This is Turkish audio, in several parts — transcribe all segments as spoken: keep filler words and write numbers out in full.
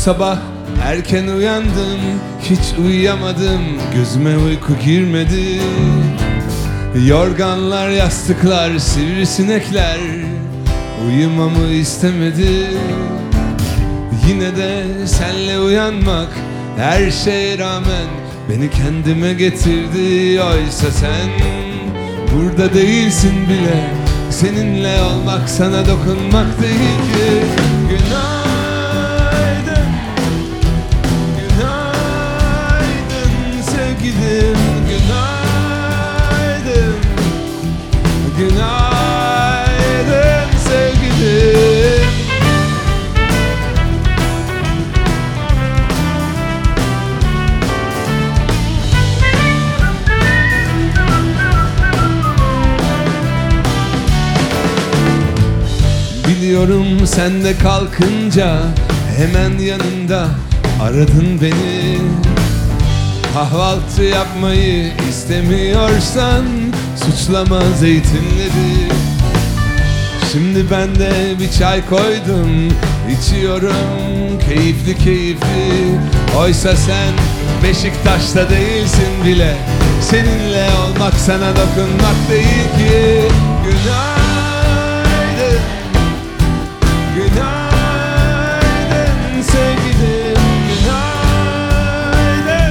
sabah erken uyandım, hiç uyuyamadım, gözüme uyku girmedi. Yorganlar, yastıklar, sivrisinekler uyumamı istemedi. Yine de senle uyanmak her şeye rağmen beni kendime getirdi. Oysa sen burada değilsin bile, seninle olmak sana dokunmak değil ki. Günaydın, günaydın sevgilim, günaydın, günaydın sevgilim. Biliyorum sen de kalkınca hemen yanında aradın beni. Kahvaltı yapmayı istemiyorsan suçlama zeytinleri. Şimdi ben de bir çay koydum, içiyorum keyifli keyifli. Oysa sen Beşiktaş'ta değilsin bile, seninle olmak sana dokunmak değil ki. Günah, günaydın sevgilim, günaydın,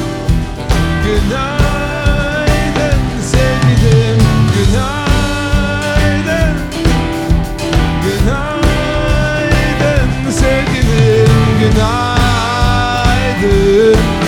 günaydın sevgilim, günaydın, günaydın sevgilim, günaydın.